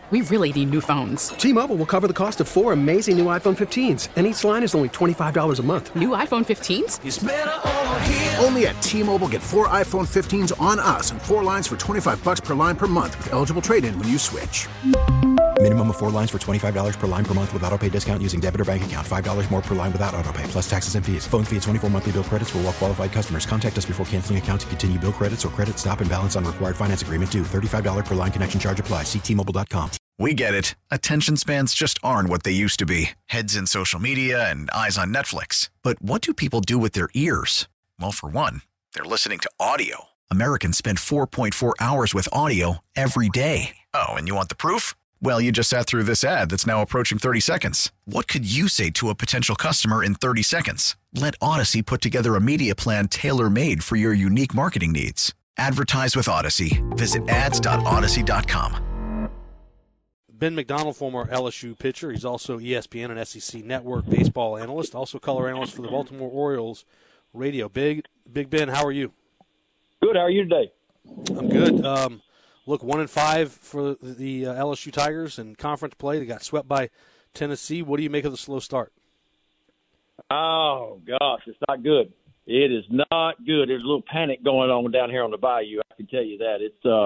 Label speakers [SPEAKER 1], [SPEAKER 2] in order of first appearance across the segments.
[SPEAKER 1] We really need new phones.
[SPEAKER 2] T-Mobile will cover the cost of 4 amazing new iPhone 15s, and each line is only $25 a month.
[SPEAKER 1] New iPhone 15s?
[SPEAKER 3] It's better over here.
[SPEAKER 4] Only at T-Mobile, get 4 iPhone 15s on us and 4 lines for $25 per line per month with eligible trade-in when you switch.
[SPEAKER 5] Minimum of 4 lines for $25 per line per month with autopay discount using debit or bank account. $5 more per line without autopay, plus taxes and fees. Phone fee at 24 monthly bill credits for well-qualified customers. Contact us before canceling account to continue bill credits or credit stop and balance on required finance agreement due. $35 per line connection charge applies. See T-Mobile.com.
[SPEAKER 6] We get it. Attention spans just aren't what they used to be. Heads in social media and eyes on Netflix. But what do people do with their ears? Well, for one, they're listening to audio. Americans spend 4.4 hours with audio every day. Oh, and you want the proof? Well, you just sat through this ad that's now approaching 30 seconds. What could you say to a potential customer in 30 seconds? Let Odyssey put together a media plan tailor-made for your unique marketing needs. Advertise with Odyssey. Visit ads.odyssey.com.
[SPEAKER 7] Ben McDonald, former LSU pitcher. He's also ESPN and SEC Network baseball analyst, also color analyst for the Baltimore Orioles radio. Big Ben, how are you?
[SPEAKER 8] Good. How are you today?
[SPEAKER 7] I'm good. Look, 1-5 for the LSU Tigers in conference play. They got swept by Tennessee. What do you make of the slow start?
[SPEAKER 8] Oh, gosh, it's not good. It is not good. There's a little panic going on down here on the bayou. I can tell you that.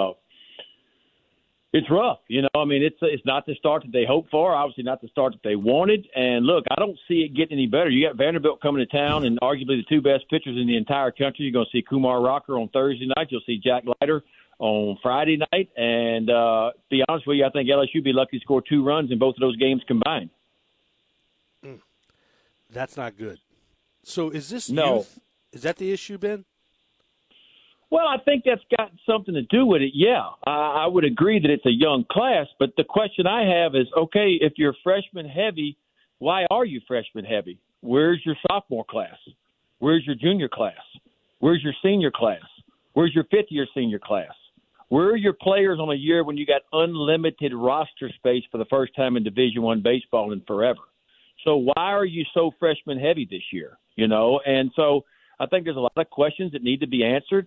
[SPEAKER 8] It's rough. You know, I mean, it's not the start that they hoped for, obviously not the start that they wanted. And, look, I don't see it getting any better. You got Vanderbilt coming to town and arguably the two best pitchers in the entire country. You're going to see Kumar Rocker on Thursday night. You'll see Jack Leiter on Friday night. And to be honest with you, I think LSU would be lucky to score 2 runs in both of those games combined.
[SPEAKER 7] That's not good. So is this
[SPEAKER 8] No.
[SPEAKER 7] youth? Is that the issue, Ben?
[SPEAKER 8] Well, I think that's got something to do with it, yeah. I would agree that it's a young class, but the question I have is, okay, if you're freshman heavy, why are you freshman heavy? Where's your sophomore class? Where's your junior class? Where's your senior class? Where's your fifth-year senior class? Where are your players on a year when you got unlimited roster space for the first time in Division I baseball in forever? So why are you so freshman heavy this year? You know, and so I think there's a lot of questions that need to be answered.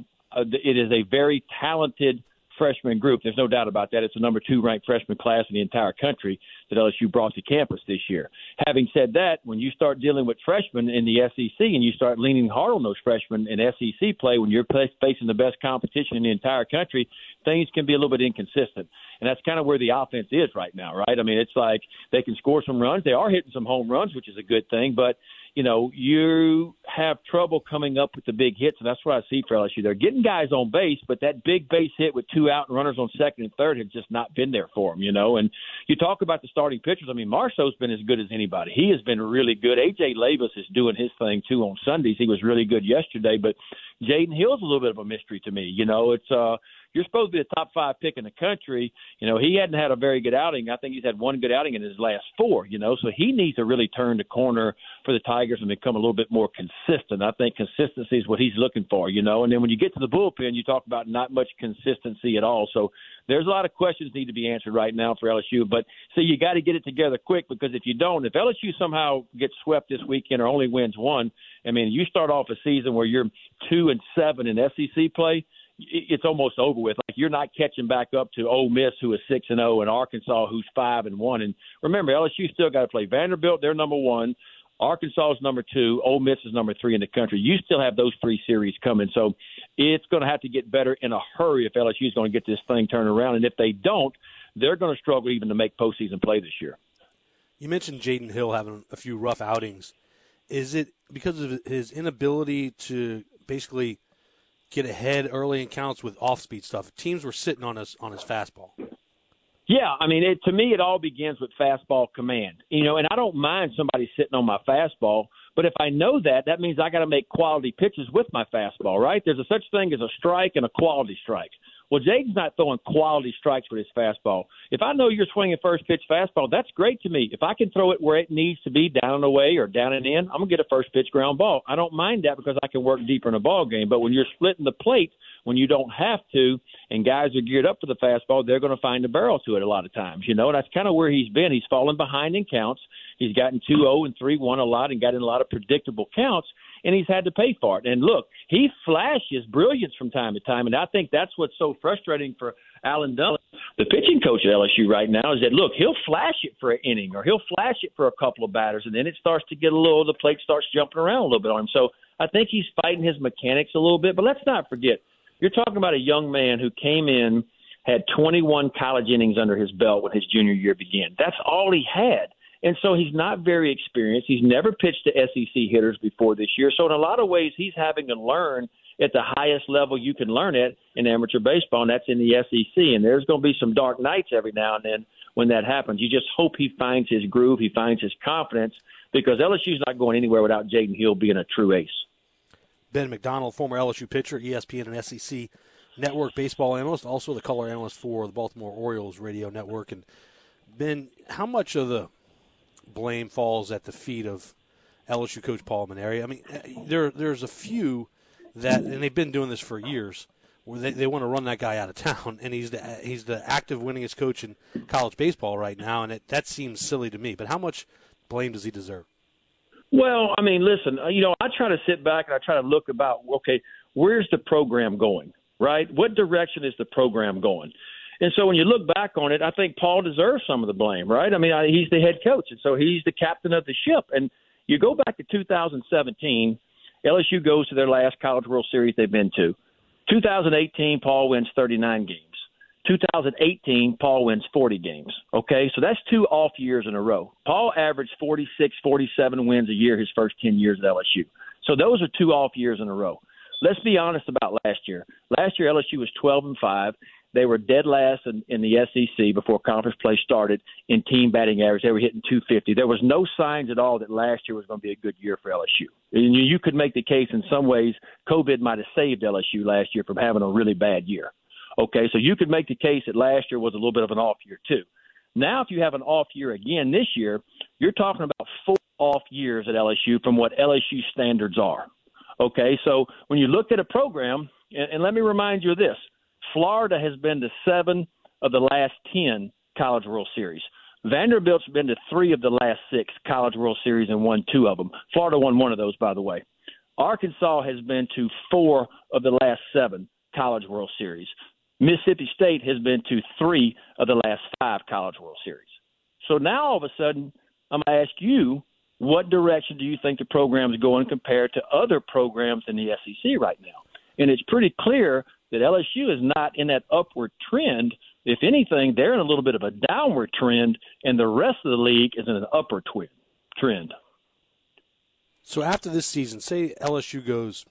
[SPEAKER 8] It is a very talented freshman group. There's no doubt about that. It's the number 2 ranked freshman class in the entire country that LSU brought to campus this year. Having said that, when you start dealing with freshmen in the SEC and you start leaning hard on those freshmen in SEC play, when you're facing the best competition in the entire country, things can be a little bit inconsistent. And that's kind of where the offense is right now, right? I mean, it's like they can score some runs. They are hitting some home runs, which is a good thing, but you know, you have trouble coming up with the big hits, and that's what I see for LSU. They're getting guys on base, but that big base hit with 2 out and runners on second and third has just not been there for them, you know. And you talk about the starting pitchers. I mean, Marceau's been as good as anybody. He has been really good. A.J. Levis is doing his thing, too, on Sundays. He was really good yesterday, but Jaden Hill's a little bit of a mystery to me. You know, it's you're supposed to be a top 5 pick in the country. You know, he hadn't had a very good outing. I think he's had 1 good outing in his last 4, you know, so he needs to really turn the corner for the Tigers and become a little bit more consistent. I think consistency is what he's looking for, you know, and then when you get to the bullpen, you talk about not much consistency at all. So there's a lot of questions need to be answered right now for LSU, but so you got to get it together quick, because if you don't, if LSU somehow gets swept this weekend or only wins 1, I mean, you start off a season where you're 2-7 in SEC play, it's almost over with. Like, you're not catching back up to Ole Miss, who is 6-0, and Arkansas, who's 5-1. And remember, LSU still got to play Vanderbilt. They're number 1. Arkansas is number 2. Ole Miss is number 3 in the country. You still have those 3 series coming. So it's going to have to get better in a hurry if LSU is going to get this thing turned around. And if they don't, they're going to struggle even to make postseason play this year.
[SPEAKER 7] You mentioned Jaden Hill having a few rough outings. Is it because of his inability to basically get ahead early in counts with off-speed stuff? Teams were sitting on his fastball.
[SPEAKER 8] Yeah, I mean, to me, it all begins with fastball command. You know, and I don't mind somebody sitting on my fastball, but if I know that, that means I got to make quality pitches with my fastball, right? There's a such thing as a strike and a quality strike. Well, Jaden's not throwing quality strikes with his fastball. If I know you're swinging first pitch fastball, that's great to me. If I can throw it where it needs to be, down and away or down and in, I'm going to get a first pitch ground ball. I don't mind that because I can work deeper in a ball game. But when you're splitting the plate, when you don't have to, and guys are geared up for the fastball, they're going to find a barrel to it a lot of times. You know, and that's kind of where he's been. He's fallen behind in counts. He's gotten 2-0 and 3-1 a lot and got in a lot of predictable counts. and he's had to pay for it. And look, he flashes brilliance from time to time, and I think that's what's so frustrating for Alan Dillon, the pitching coach at LSU right now, is that, look, he'll flash it for an inning or he'll flash it for a couple of batters, and then it starts to get the plate starts jumping around a little bit on him. So I think he's fighting his mechanics a little bit. But let's not forget, you're talking about a young man who came in, had 21 college innings under his belt when his junior year began. That's all he had. And so he's not very experienced. He's never pitched to SEC hitters before this year. So in a lot of ways, he's having to learn at the highest level you can learn at in amateur baseball, and that's in the SEC. And there's going to be some dark nights every now and then when that happens. You just hope he finds his groove, he finds his confidence, because LSU's not going anywhere without Jaden Hill being a true ace.
[SPEAKER 7] Ben McDonald, former LSU pitcher, ESPN and SEC network baseball analyst, also the color analyst for the Baltimore Orioles radio network. And Ben, how much of the blame falls at the feet of LSU coach Paul Mainieri? I mean, there's a few that, and they've been doing this for years, where they want to run that guy out of town, and he's the active winningest coach in college baseball right now, and that seems silly to me. But how much blame does he deserve?
[SPEAKER 8] Well, I mean, listen, I try to sit back and I try to look about, okay, where's the program going, right? What direction is the program going? And so when you look back on it, I think Paul deserves some of the blame, right? I mean, he's the head coach, and so he's the captain of the ship. And you go back to 2017, LSU goes to their last College World Series they've been to. 2018, Paul wins 39 games. 2018, Paul wins 40 games. Okay, so that's 2 off years in a row. Paul averaged 46, 47 wins a year his first 10 years at LSU. So those are 2 off years in a row. Let's be honest about last year. Last year, LSU was 12-5. They were dead last in the SEC before conference play started in team batting average. They were hitting 250. There was no signs at all that last year was going to be a good year for LSU. And you could make the case in some ways COVID might have saved LSU last year from having a really bad year. Okay, so you could make the case that last year was a little bit of an off year too. Now if you have an off year again this year, you're talking about 4 off years at LSU from what LSU standards are. Okay, so when you look at a program, and let me remind you of this, Florida has been to 7 of the last 10 College World Series. Vanderbilt's been to 3 of the last 6 College World Series and won 2 of them. Florida won 1 of those, by the way. Arkansas has been to 4 of the last 7 College World Series. Mississippi State has been to 3 of the last 5 College World Series. So now all of a sudden, I'm going to ask you, what direction do you think the program is going compared to other programs in the SEC right now? And it's pretty clear that LSU is not in that upward trend. If anything, they're in a little bit of a downward trend, and the rest of the league is in an upward trend.
[SPEAKER 7] So after this season, say LSU goes,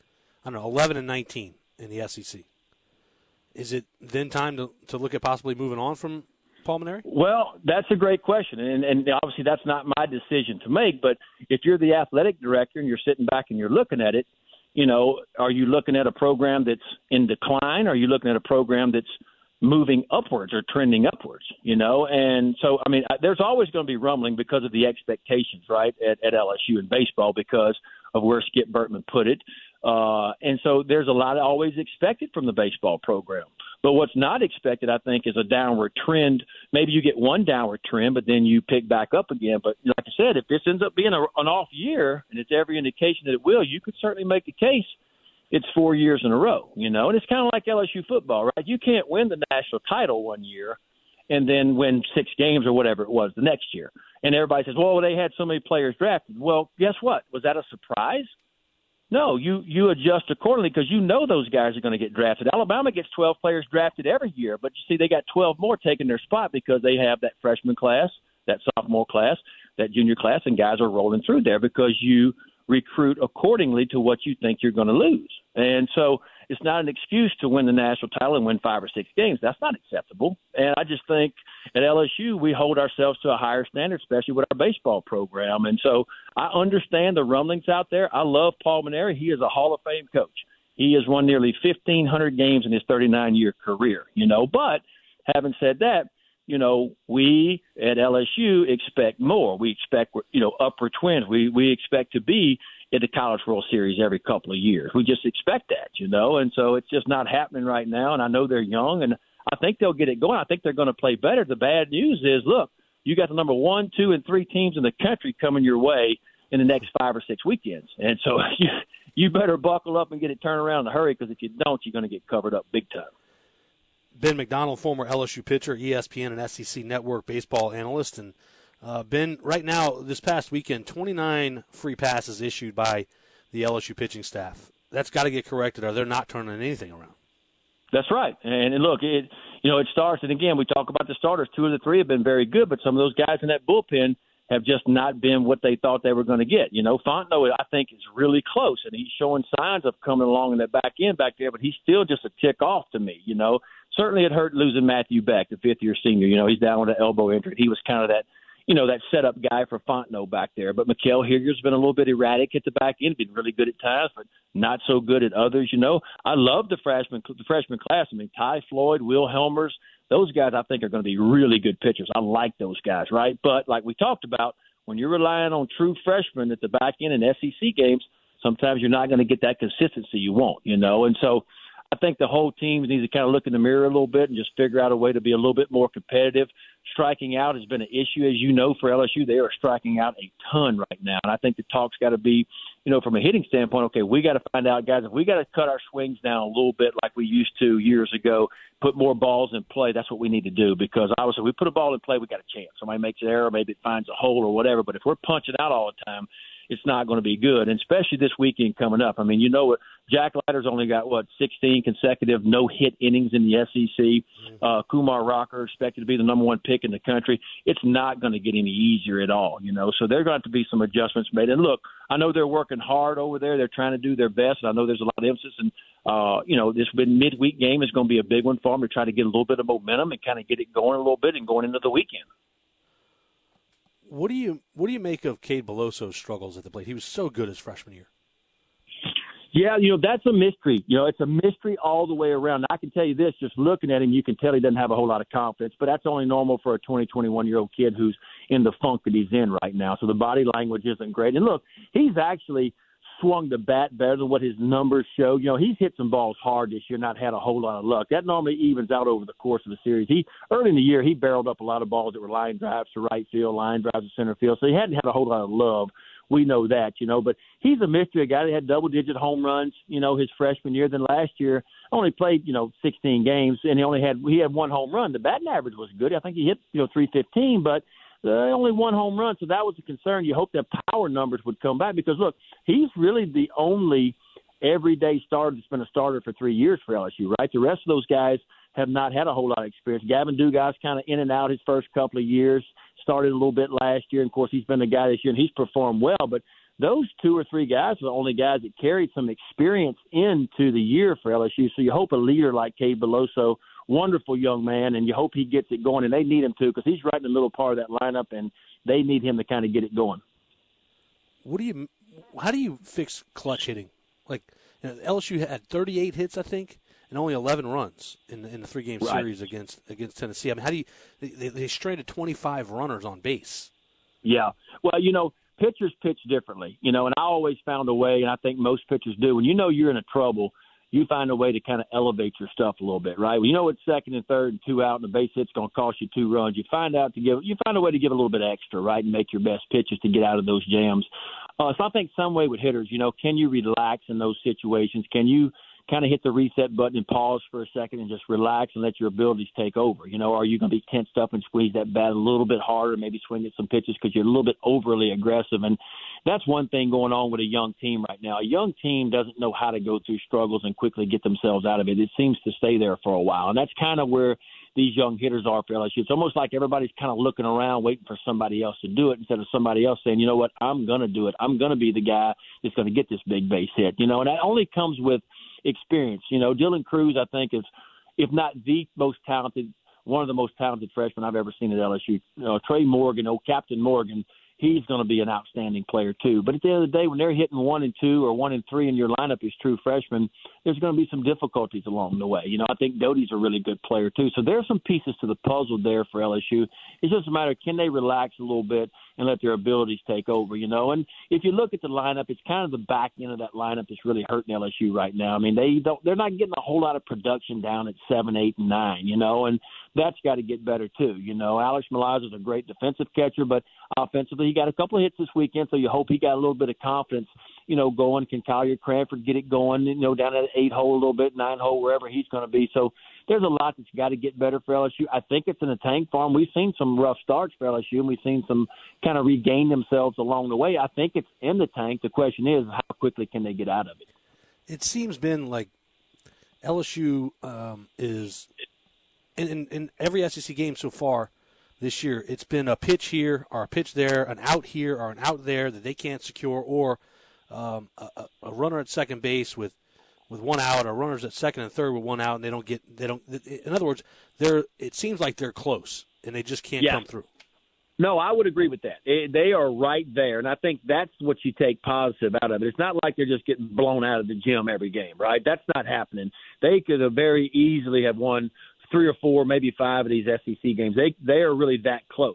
[SPEAKER 7] 11-19 in the SEC. Is it then time to look at possibly moving on from Paul Mainieri? Well,
[SPEAKER 8] that's a great question, and obviously that's not my decision to make, but if you're the athletic director and you're sitting back and you're looking at it, are you looking at a program that's in decline? Or are you looking at a program that's moving upwards or trending upwards, And so, I mean, there's always going to be rumbling because of the expectations, right, at LSU in baseball because of where Skip Bertman put it. And so there's a lot always expected from the baseball program. But what's not expected, I think, is a downward trend. Maybe you get one downward trend, but then you pick back up again. But like I said, if this ends up being an off year, and it's every indication that it will, you could certainly make the case it's 4 years in a row, And it's kind of like LSU football, right? You can't win the national title one year and then win 6 games or whatever it was the next year. And everybody says, well, they had so many players drafted. Well, guess what? Was that a surprise? No, you adjust accordingly because those guys are going to get drafted. Alabama gets 12 players drafted every year, but you see they got 12 more taking their spot because they have that freshman class, that sophomore class, that junior class, and guys are rolling through there because you recruit accordingly to what you think you're going to lose. And so it's not an excuse to win the national title and win 5 or 6 games. That's not acceptable. And I just think at LSU we hold ourselves to a higher standard, especially with our baseball program. And so I understand the rumblings out there. I love Paul Mainieri. He is a Hall of Fame coach. He has won nearly 1,500 games in his 39-year career, But having said that, we at LSU expect more. We expect, upward trends. We expect to be in the College World Series every couple of years. We just expect that, and so it's just not happening right now. And I know they're young, and I think they'll get it going. I think they're going to play better. The bad news is, look, you got the number 1, 2, and 3 teams in the country coming your way in the next 5 or 6 weekends. And so you better buckle up and get it turned around in a hurry, because if you don't, you're going to get covered up big time.
[SPEAKER 7] Ben McDonald, former LSU pitcher, ESPN and SEC Network baseball analyst. And Ben, right now, this past weekend, 29 free passes issued by the LSU pitching staff. That's got to get corrected, or they're not turning anything around.
[SPEAKER 8] That's right. And look, it starts, and again, we talk about the starters. 2 of the 3 have been very good, but some of those guys in that bullpen have just not been what they thought they were going to get. Fontenot, I think, is really close, and he's showing signs of coming along in that back end back there, but he's still just a tick off to me, Certainly it hurt losing Matthew Beck, the fifth-year senior. He's down with an elbow injury. He was kind of that, that setup guy for Fontenot back there. But Mikael Hilger's been a little bit erratic at the back end, been really good at times, but not so good at others. I love the freshman class. I mean, Ty Floyd, Will Helmers, those guys I think are going to be really good pitchers. I like those guys, right? But like we talked about, when you're relying on true freshmen at the back end in SEC games, sometimes you're not going to get that consistency you want, And so I think the whole team needs to kind of look in the mirror a little bit and just figure out a way to be a little bit more competitive. Striking out has been an issue, as you know, for LSU. They are striking out a ton right now. And I think the talk's got to be, from a hitting standpoint, okay, we got to find out, guys, if we got to cut our swings down a little bit like we used to years ago, put more balls in play, that's what we need to do. Because obviously, if we put a ball in play, we got a chance. Somebody makes an error, maybe it finds a hole or whatever. But if we're punching out all the time, it's not going to be good, and especially this weekend coming up. I mean, what Jack Leiter's only got, 16 consecutive no-hit innings in the SEC. Kumar Rocker expected to be the number 1 pick in the country. It's not going to get any easier at all, So there are going to have to be some adjustments made. And look, I know they're working hard over there. They're trying to do their best, and I know there's a lot of emphasis. And, this midweek game is going to be a big one for them to try to get a little bit of momentum and kind of get it going a little bit and going into the weekend.
[SPEAKER 7] What do you make of Cade Beloso's struggles at the plate? He was so good his freshman year.
[SPEAKER 8] Yeah, that's a mystery. It's a mystery all the way around. I can tell you this, just looking at him, you can tell he doesn't have a whole lot of confidence, but that's only normal for a 20, 21-year-old kid who's in the funk that he's in right now. So the body language isn't great. And look, he's actually swung the bat better than what his numbers show. He's hit some balls hard this year, not had a whole lot of luck. That normally evens out over the course of the series. Early in the year, he barreled up a lot of balls that were line drives to right field, line drives to center field. So he hadn't had a whole lot of love. We know that, but he's a mystery, a guy that had double-digit home runs, his freshman year. Then last year only played, 16 games, and he had 1 home run. The batting average was good. I think he hit, 315, but only 1 home run, so that was a concern. You hope that power numbers would come back because, look, he's really the only everyday starter that's been a starter for 3 years for LSU, right? The rest of those guys have not had a whole lot of experience. Gavin Dugas kind of in and out his first couple of years, started a little bit last year, and, of course, he's been the guy this year, and he's performed well. But those 2 or 3 guys are the only guys that carried some experience into the year for LSU, so you hope a leader like Cade Beloso, wonderful young man, and you hope he gets it going, and they need him to because he's right in the middle part of that lineup, and they need him to kind of get it going.
[SPEAKER 7] How do you fix clutch hitting? Like LSU had 38 hits, I think, and only 11 runs in the 3-game series against Tennessee. I mean, how do you they stranded 25 runners on base? Yeah,
[SPEAKER 8] well, pitchers pitch differently, and I always found a way, and I think most pitchers do. When you're in a trouble, you find a way to kind of elevate your stuff a little bit, right? Well, it's second and third and 2 out, and the base hit's going to cost you 2 runs. You find a way to give a little bit extra, right, and make your best pitches to get out of those jams. So I think some way with hitters, can you relax in those situations? Can you kind of hit the reset button and pause for a second and just relax and let your abilities take over? Are you going to be tensed up and squeeze that bat a little bit harder, maybe swing at some pitches because you're a little bit overly aggressive? And that's one thing going on with a young team right now. A young team doesn't know how to go through struggles and quickly get themselves out of it. It seems to stay there for a while, and that's kind of where these young hitters are for LSU. It's almost like everybody's kind of looking around waiting for somebody else to do it instead of somebody else saying, you know what, I'm going to do it. I'm going to be the guy that's going to get this big base hit. And that only comes with experience. Dylan Cruz, I think, is, if not the most talented, one of the most talented freshmen I've ever seen at LSU. Trey Morgan, Captain Morgan, he's going to be an outstanding player too. But at the end of the day, when they're hitting 1 and 2 or 1 and 3 in your lineup as true freshmen, there's going to be some difficulties along the way. I think Doty's a really good player too. So there are some pieces to the puzzle there for LSU. It's just a matter of, can they relax a little bit and let their abilities take over, And if you look at the lineup, it's kind of the back end of that lineup that's really hurting LSU right now. I mean, they're not getting a whole lot of production down at 7, 8, and 9, And that's got to get better too. Alex Milazzo's a great defensive catcher, but offensively he got a couple of hits this weekend, so you hope he got a little bit of confidence, going. Can Collier Cranford get it going, down at 8-hole a little bit, 9-hole, wherever he's going to be. So there's a lot that's got to get better for LSU. I think it's in the tank farm. We've seen some rough starts for LSU, and we've seen some kind of regain themselves along the way. I think it's in the tank. The question is, how quickly can they get out of it?
[SPEAKER 7] It seems been like LSU is in every SEC game so far this year, it's been a pitch here or a pitch there, an out here or an out there that they can't secure, or a runner at second base with one out, or runners at second and third with one out, and they don't. In other words, it seems like they're close and they just can't come through.
[SPEAKER 8] No, I would agree with that. They are right there, and I think that's what you take positive out of it. It's not like they're just getting blown out of the gym every game, right? That's not happening. They could have very easily have won 3 or 4, maybe 5 of these SEC games. They are really that close,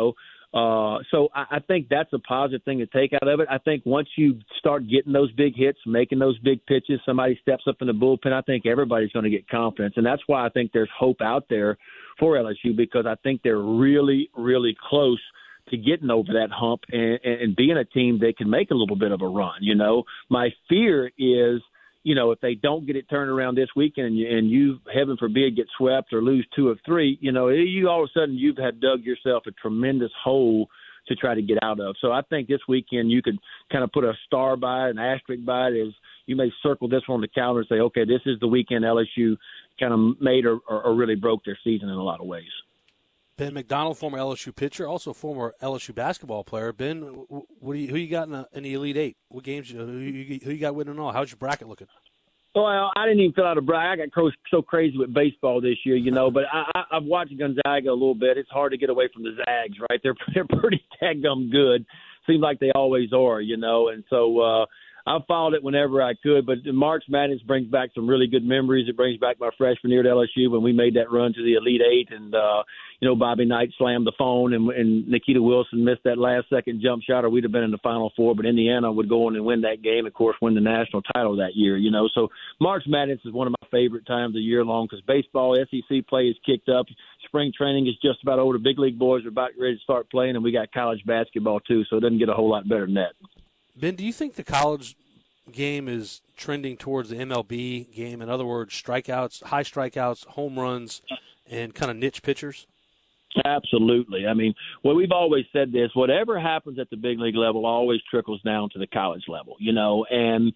[SPEAKER 8] So I think that's a positive thing to take out of it. I think once you start getting those big hits, making those big pitches, somebody steps up in the bullpen, I think everybody's going to get confidence. And that's why I think there's hope out there for LSU, because I think they're really, really close to getting over that hump and being a team that can make a little bit of a run. My fear is, if they don't get it turned around this weekend and you, heaven forbid, get swept or lose 2 of 3, you all of a sudden you've had dug yourself a tremendous hole to try to get out of. So I think this weekend you could kind of put a star by it, an asterisk by it, as you may circle this one on the calendar and say, okay, this is the weekend LSU kind of made or really broke their season in a lot of ways.
[SPEAKER 7] Ben McDonald, former LSU pitcher, also former LSU basketball player. Ben, who you got in the Elite Eight? What games? Who you got winning all? How's your bracket looking?
[SPEAKER 8] Well, I didn't even fill out a bracket. I got so crazy with baseball this year, but I've watched Gonzaga a little bit. It's hard to get away from the Zags, right? They're pretty daggum good. Seems like they always are, and so I've followed it whenever I could. But March Madness brings back some really good memories. It brings back my freshman year at LSU when we made that run to the Elite Eight, and Bobby Knight slammed the phone, and Nikita Wilson missed that last-second jump shot, or we'd have been in the Final Four. But Indiana would go on and win that game, of course, win the national title that year. So March Madness is one of my favorite times of the year long, because baseball, SEC play is kicked up. Spring training is just about over. The big league boys are about ready to start playing, and we got college basketball too, so it doesn't get a whole lot better than that.
[SPEAKER 7] Ben, do you think the college game is trending towards the MLB game? In other words, strikeouts, high strikeouts, home runs, and kind of niche pitchers?
[SPEAKER 8] Absolutely. I mean, we've always said this, whatever happens at the big league level always trickles down to the college level, and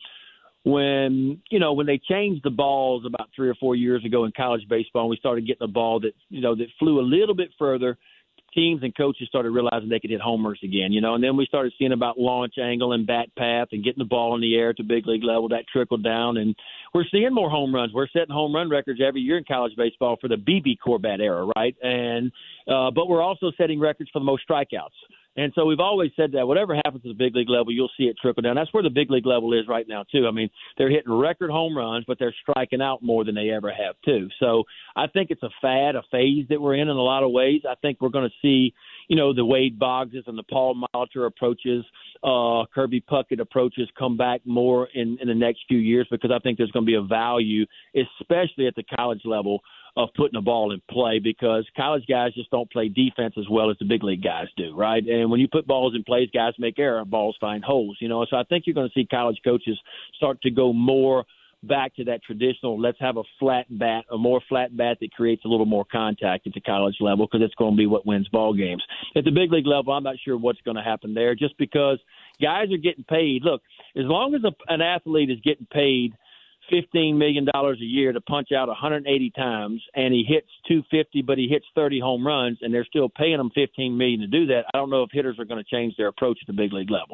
[SPEAKER 8] when they changed the balls about 3 or 4 years ago in college baseball, and we started getting a ball that, that flew a little bit further, teams and coaches started realizing they could hit homers again, and then we started seeing about launch angle and bat path and getting the ball in the air at the big league level. That trickled down, and we're seeing more home runs. We're setting home run records every year in college baseball for the BB Corbett era, right? And but we're also setting records for the most strikeouts. And so we've always said that whatever happens at the big league level, you'll see it trickle down. That's where the big league level is right now, too. I mean, they're hitting record home runs, but they're striking out more than they ever have, too. So I think it's a fad, a phase that we're in a lot of ways. I think we're going to see, the Wade Boggses and the Paul Molitor approaches, Kirby Puckett approaches come back more in the next few years, because I think there's going to be a value, especially at the college level, of putting the ball in play, because college guys just don't play defense as well as the big league guys do, right? And when you put balls in place, guys make error, balls find holes, So I think you're going to see college coaches start to go more back to that traditional, let's have a flat bat, a more flat bat that creates a little more contact at the college level, because it's going to be what wins ball games. At the big league level, I'm not sure what's going to happen there, just because guys are getting paid. Look, as long as an athlete is getting paid $15 million a year to punch out 180 times, and he hits 250, but he hits 30 home runs, and they're still paying him $15 million to do that, I don't know if hitters are going to change their approach at the big league level,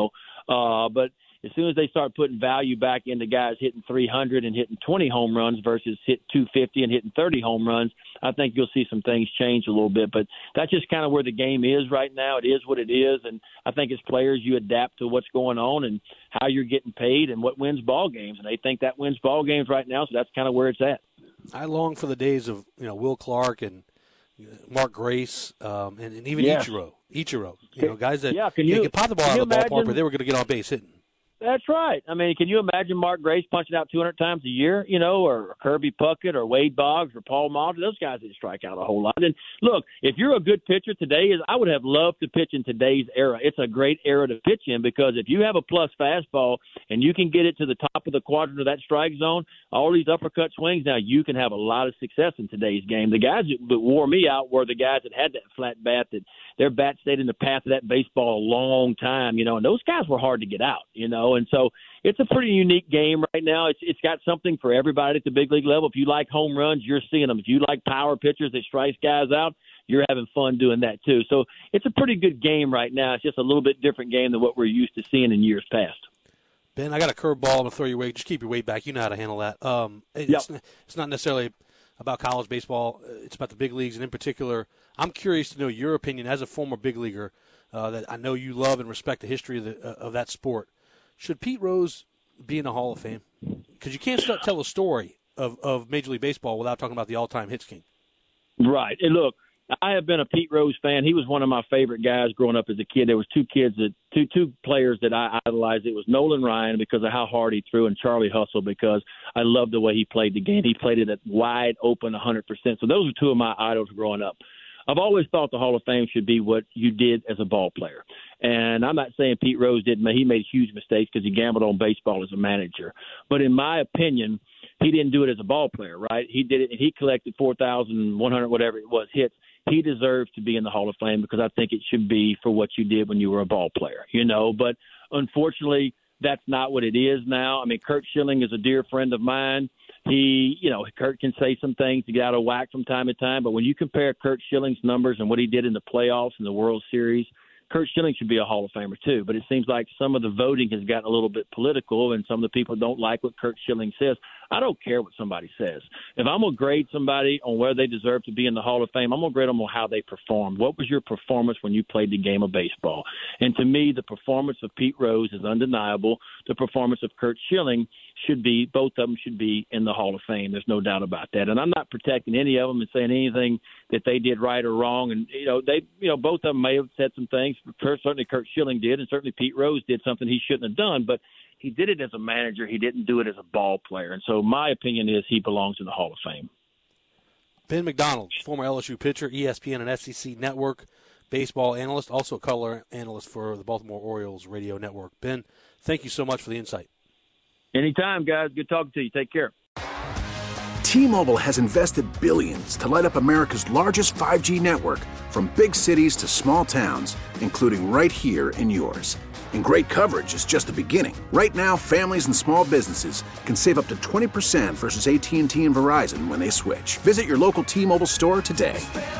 [SPEAKER 8] But as soon as they start putting value back into guys hitting 300 and hitting 20 home runs versus hit 250 and hitting 30 home runs, I think you'll see some things change a little bit. But that's just kind of where the game is right now. It is what it is, and I think as players you adapt to what's going on and how you're getting paid and what wins ball games, and they think that wins ball games right now, so that's kind of where it's at.
[SPEAKER 7] I long for the days of Will Clark and Mark Grace and even Ichiro. Guys that can pop the ball out of the ballpark, but they were going to get on base hitting.
[SPEAKER 8] That's right. I mean, can you imagine Mark Grace punching out 200 times a year, or Kirby Puckett or Wade Boggs or Paul Molitor? Those guys didn't strike out a whole lot. And look, if you're a good pitcher today, I would have loved to pitch in today's era. It's a great era to pitch in because if you have a plus fastball and you can get it to the top of the quadrant of that strike zone, all these uppercut swings, now you can have a lot of success in today's game. The guys that wore me out were the guys that had that flat bat, that their bat stayed in the path of that baseball a long time, and those guys were hard to get out, and so it's a pretty unique game right now. It's got something for everybody at the big league level. If you like home runs, you're seeing them. If you like power pitchers that strike guys out, you're having fun doing that too. So it's a pretty good game right now. It's just a little bit different game than what we're used to seeing in years past.
[SPEAKER 7] Ben, I got a curveball. I'm going to throw your weight. Just keep your weight back. You know how to handle that. It's not necessarily about college baseball. It's about the big leagues, and in particular, I'm curious to know your opinion as a former big leaguer that I know you love and respect the history of that sport. Should Pete Rose be in the Hall of Fame? Because you can't tell a story of Major League Baseball without talking about the all-time hits king.
[SPEAKER 8] Right. And look, I have been a Pete Rose fan. He was one of my favorite guys growing up as a kid. There was two players that I idolized. It was Nolan Ryan because of how hard he threw, and Charlie Hustle because I loved the way he played the game. He played it at wide open 100%. So those are two of my idols growing up. I've always thought the Hall of Fame should be what you did as a ball player. And I'm not saying Pete Rose didn't. He made huge mistakes because he gambled on baseball as a manager. But in my opinion, he didn't do it as a ball player, right? He did it, and he collected 4,100, whatever it was, hits. He deserves to be in the Hall of Fame because I think it should be for what you did when you were a ball player, But unfortunately, that's not what it is now. I mean, Curt Schilling is a dear friend of mine. Curt can say some things to get out of whack from time to time, but when you compare Curt Schilling's numbers and what he did in the playoffs and the World Series, Curt Schilling should be a Hall of Famer too. But it seems like some of the voting has gotten a little bit political, and some of the people don't like what Curt Schilling says. I don't care what somebody says. If I'm going to grade somebody on where they deserve to be in the Hall of Fame, I'm going to grade them on how they performed. What was your performance when you played the game of baseball? And to me, the performance of Pete Rose is undeniable. The performance of Curt Schilling both of them should be in the Hall of Fame. There's no doubt about that. And I'm not protecting any of them and saying anything that they did right or wrong. And, both of them may have said some things. Certainly Curt Schilling did, and certainly Pete Rose did something he shouldn't have done. But he did it as a manager. He didn't do it as a ball player. And so my opinion is he belongs in the Hall of Fame.
[SPEAKER 7] Ben McDonald, former LSU pitcher, ESPN and SEC Network baseball analyst, also a color analyst for the Baltimore Orioles radio network. Ben, thank you so much for the insight.
[SPEAKER 8] Anytime, guys. Good talking to you. Take care.
[SPEAKER 4] T-Mobile has invested billions to light up America's largest 5G network, from big cities to small towns, including right here in yours. And great coverage is just the beginning. Right now, families and small businesses can save up to 20% versus AT&T and Verizon when they switch. Visit your local T-Mobile store today.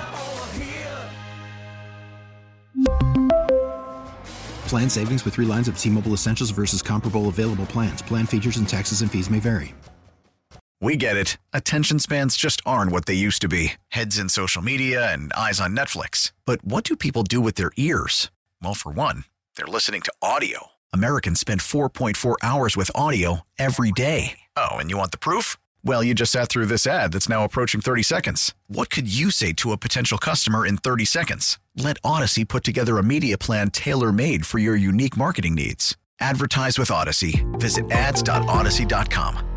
[SPEAKER 5] Plan savings with 3 lines of T-Mobile Essentials versus comparable available plans. Plan features and taxes and fees may vary.
[SPEAKER 6] We get it. Attention spans just aren't what they used to be. Heads in social media and eyes on Netflix. But what do people do with their ears? Well, for one, they're listening to audio. Americans spend 4.4 hours with audio every day. Oh, and you want the proof? Well, you just sat through this ad that's now approaching 30 seconds. What could you say to a potential customer in 30 seconds? Let Odyssey put together a media plan tailor-made for your unique marketing needs. Advertise with Odyssey. Visit ads.odyssey.com.